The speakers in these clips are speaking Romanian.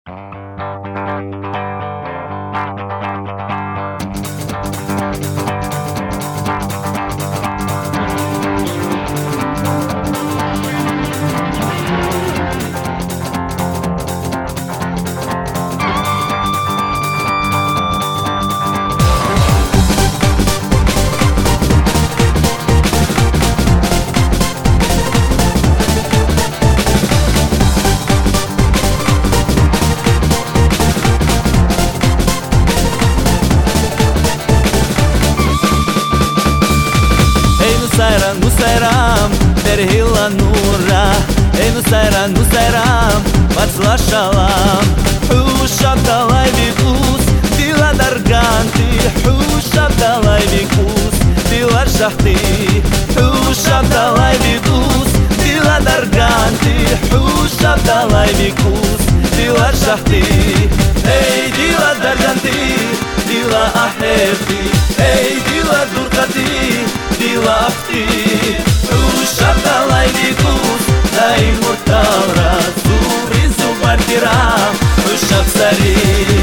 Nu сайрам, Бергила нура, ну сайрам, Бацла шалам, Хушаб далай викус, Дила дарганти, Хушаб далай викус, Дила шахти, Хушаб далай викус, Дила дарганти, Хушаб далай викус, Дила шахти, Эй, Дила дарганти, Дила ахерти, Эй, Дила дуркати, Dila afti, ushab dalai vikus, dai mortal razuri zubar tiram, ushab sari.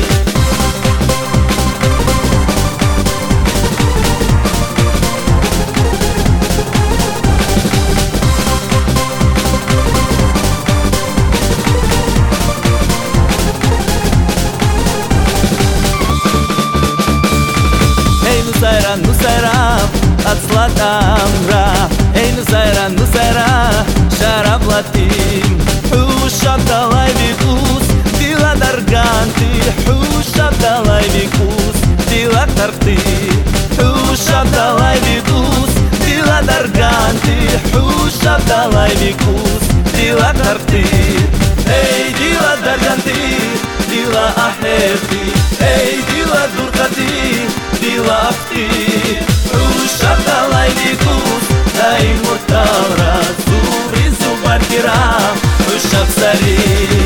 Hey, nu sayram, Atzlat amra, ey nu sayra, sharab latim, Hushab dalai vikus, Dila darganti, Hushab dalai vikus, Dila tarti, Hushab dalai vikus, Dila darganti, Hushab dalai vikus, Dila tarti, Ey Dila darganti, Dila aherti, Ey Dila durkati, Dila afti, Ushab dalai vikus, dai mortal razuri zubar tiram, ushab sari.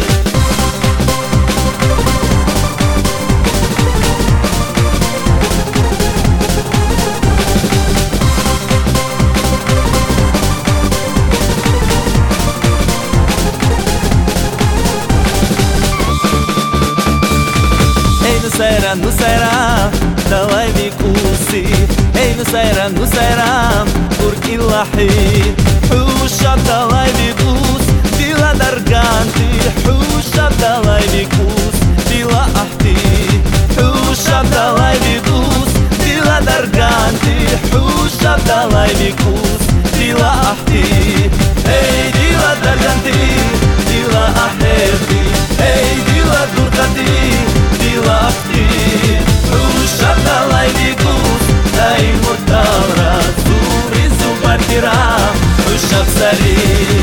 Nu sayra, dalai vikusi, ey nu sayra, turki lahi, Hushab dalai vikus, Dila darganti, Hushab dalai vikus, Dila ahti, Hushab dalai vikus, Dila darganti, Hushab dalai vikus, Dila ahti, ey Dila darganti, Dila aherti, ey Dila durkati, Dila afti, Ushab dalai vikus, dai mortal razuri zubar tiram, ushab sari.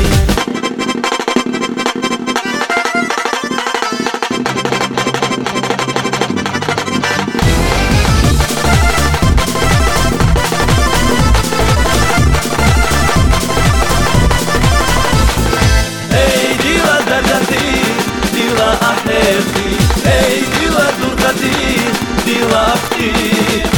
Ey Dila darganti, Dila aherti, Ey Dila durkati, Dila afti,